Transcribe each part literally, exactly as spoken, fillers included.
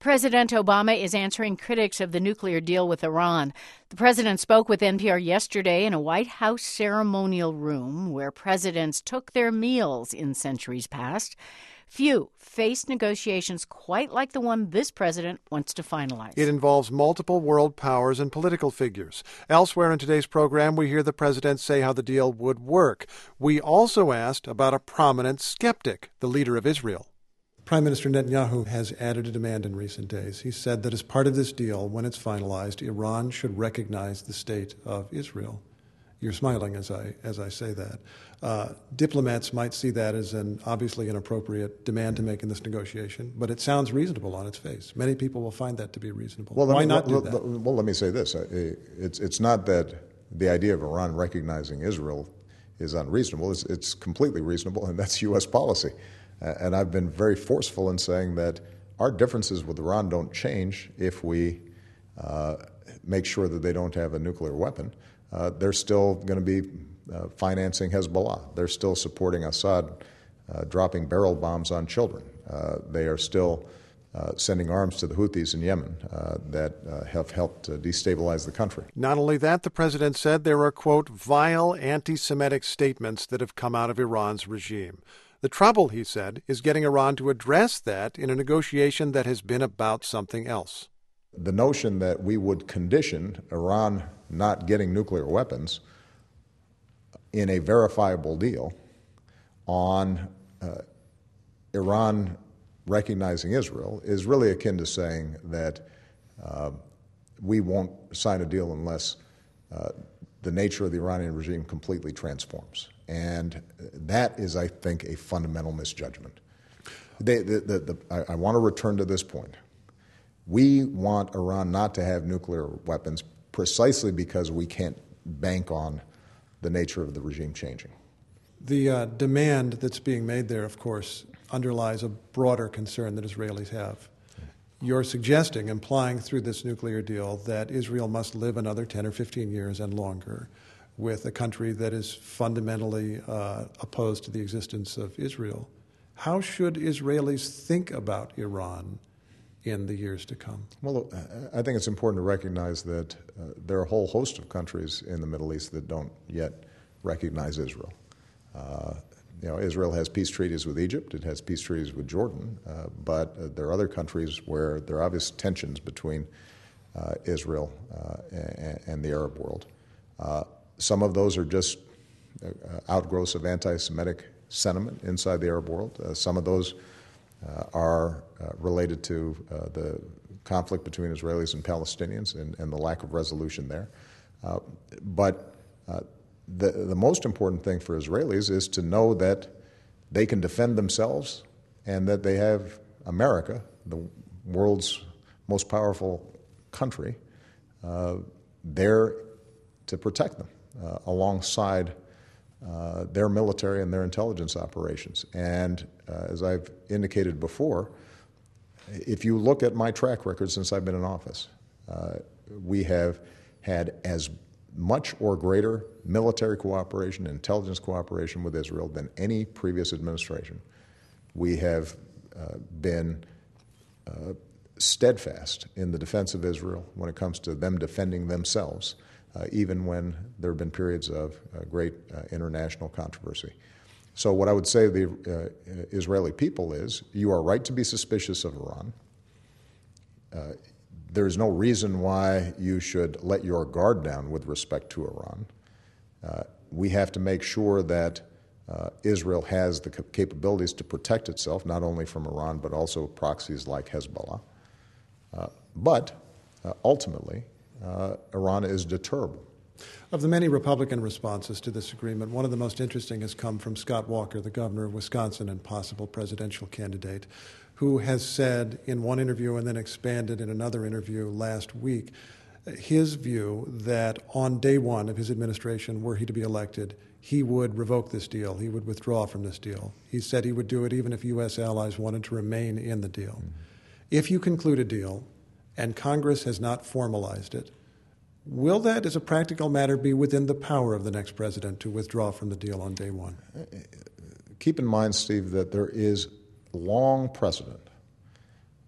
President Obama is answering critics of the nuclear deal with Iran. The president spoke with N P R yesterday in a White House ceremonial room where presidents took their meals in centuries past. Few faced negotiations quite like the one this president wants to finalize. It involves multiple world powers and political figures. Elsewhere in today's program, we hear the president say how the deal would work. We also asked about a prominent skeptic, the leader of Israel. Prime Minister Netanyahu has added a demand in recent days. He said that as part of this deal, when it's finalized, Iran should recognize the state of Israel. You're smiling as I as I say that. Uh, diplomats might see that as an obviously inappropriate demand to make in this negotiation, but it sounds reasonable on its face. Many people will find that to be reasonable. Well, Why me, not well, do that? Well, let me say this. It's, it's not that the idea of Iran recognizing Israel is unreasonable. It's, it's completely reasonable, and that's U S policy. And I've been very forceful in saying that our differences with Iran don't change if we uh, make sure that they don't have a nuclear weapon. Uh, they're still going to be uh, financing Hezbollah. They're still supporting Assad uh, dropping barrel bombs on children. Uh, they are still uh, sending arms to the Houthis in Yemen uh, that uh, have helped uh, destabilize the country. Not only that, the president said there are, quote, vile anti-Semitic statements that have come out of Iran's regime. The trouble, he said, is getting Iran to address that in a negotiation that has been about something else. The notion that we would condition Iran not getting nuclear weapons in a verifiable deal on uh, Iran recognizing Israel is really akin to saying that uh, we won't sign a deal unless uh, the nature of the Iranian regime completely transforms. And that is, I think, a fundamental misjudgment. They, the, the, the, I, I want to return to this point. We want Iran not to have nuclear weapons precisely because we can't bank on the nature of the regime changing. The uh, demand that's being made there, of course, underlies a broader concern that Israelis have. You're suggesting, implying through this nuclear deal, that Israel must live another ten or fifteen years and longer with a country that is fundamentally uh, opposed to the existence of Israel. How should Israelis think about Iran in the years to come? Well, I think it's important to recognize that uh, there are a whole host of countries in the Middle East that don't yet recognize Israel. Uh, you know, Israel has peace treaties with Egypt, it has peace treaties with Jordan, uh, but uh, there are other countries where there are obvious tensions between uh, Israel uh, and, and the Arab world. Uh, Some of those are just uh, outgrowths of anti-Semitic sentiment inside the Arab world. Uh, some of those uh, are uh, related to uh, the conflict between Israelis and Palestinians and, and the lack of resolution there. Uh, but uh, the, the most important thing for Israelis is to know that they can defend themselves and that they have America, the world's most powerful country, uh, there to protect them. Uh, alongside uh, their military and their intelligence operations. And uh, as I've indicated before, if you look at my track record since I've been in office, uh, we have had as much or greater military cooperation, intelligence cooperation with Israel than any previous administration. We have uh, been uh, steadfast in the defense of Israel when it comes to them defending themselves, Uh, even when there have been periods of uh, great uh, international controversy. So what I would say to the uh, Israeli people is, you are right to be suspicious of Iran. Uh, there is no reason why you should let your guard down with respect to Iran. Uh, we have to make sure that uh, Israel has the capabilities to protect itself, not only from Iran, but also proxies like Hezbollah. Uh, but uh, ultimately, Uh, Iran is deterrable. Of the many Republican responses to this agreement, one of the most interesting has come from Scott Walker, the governor of Wisconsin and possible presidential candidate, who has said in one interview and then expanded in another interview last week his view that on day one of his administration, were he to be elected, he would revoke this deal. He would withdraw from this deal. He said he would do it even if U S allies wanted to remain in the deal. Mm-hmm. If you conclude a deal and Congress has not formalized it, will that, as a practical matter, be within the power of the next president to withdraw from the deal on day one? Keep in mind, Steve, that there is long precedent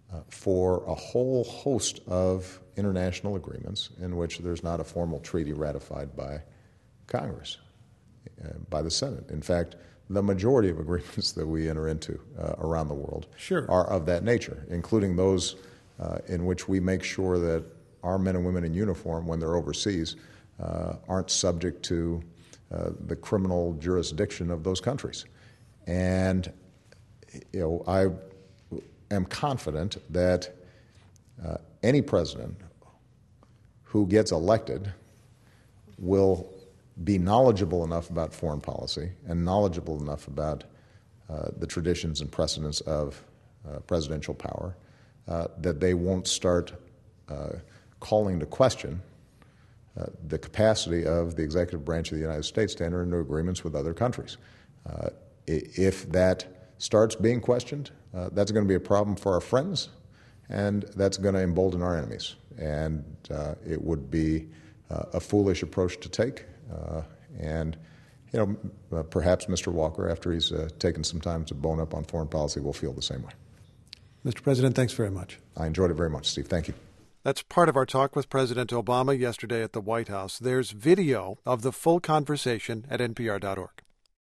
uh, for a whole host of international agreements in which there's not a formal treaty ratified by Congress, uh, by the Senate. In fact, the majority of agreements that we enter into uh, around the world sure. are of that nature, including those uh, in which we make sure that our men and women in uniform, when they're overseas, uh, aren't subject to uh, the criminal jurisdiction of those countries. And you know, I am confident that uh, any president who gets elected will be knowledgeable enough about foreign policy and knowledgeable enough about uh, the traditions and precedents of uh, presidential power uh, that they won't start uh, calling into question uh, the capacity of the executive branch of the United States to enter into agreements with other countries. Uh, if that starts being questioned, uh, that's going to be a problem for our friends, and that's going to embolden our enemies. And uh, it would be uh, a foolish approach to take. Uh, and, you know, uh, perhaps Mister Walker, after he's uh, taken some time to bone up on foreign policy, will feel the same way. Mister President, thanks very much. I enjoyed it very much, Steve. Thank you. That's part of our talk with President Obama yesterday at the White House. There's video of the full conversation at N P R dot org.